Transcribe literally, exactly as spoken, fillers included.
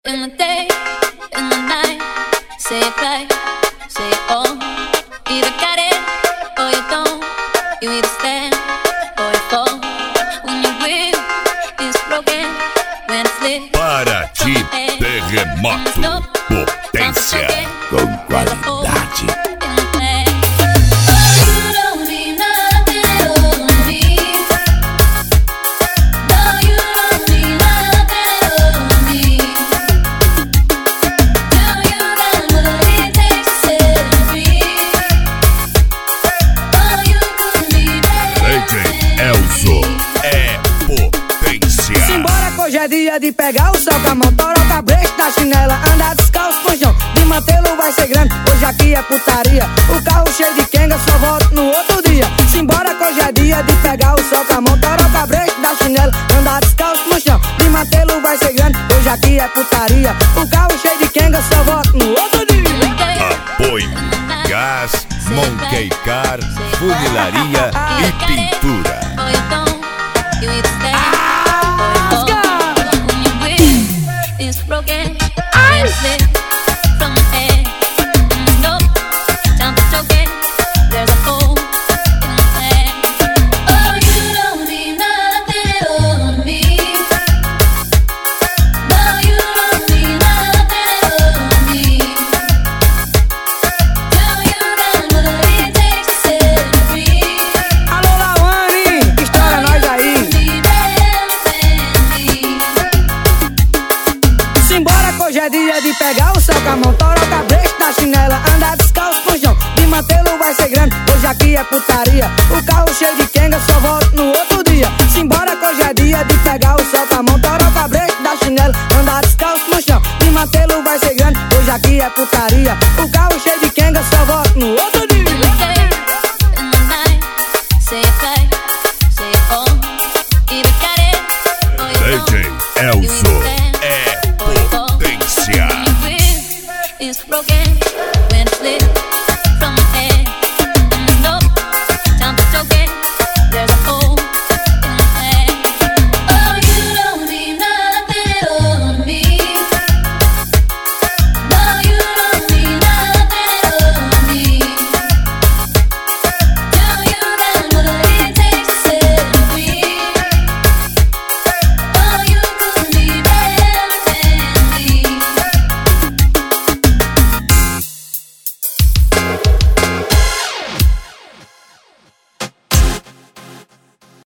In the day, in the night, say it right, say it all. Either got it or you don't. You either stand or you fall. When your will is broken, when it's lit. Para ti, Terremoto, potência com qualidade. Elzo é potência. Simbora que hoje é dia de pegar o céu com a mão, toroca, break da chinela, andar descalço no chão. De mantê-lo vai ser grande, hoje aqui é putaria. O carro cheio de quenga, só volto no outro dia. Simbora que hoje é dia de pegar o céu com a mão, toroca, break da chinela, andar descalço no chão. De mantê-lo vai ser grande, hoje aqui é putaria. O carro cheio de quenga, só volto no outro dia. Apoio Gás, Monkey Car, Funilaria e Pintura. Hoje é dia de pegar o céu com a mão, toroca, break da chinela, andar descalço no chão. De mantê-lo vai ser grande, hoje aqui é putaria. O carro cheio de quenga, só volto no outro dia. Simbora que hoje é dia de pegar o céu com a mão, toroca, break da chinela, andar descalço no chão. De mantê-lo vai ser grande, hoje aqui é putaria. O carro cheio de quenga, só volto no outro dia. D J Elzo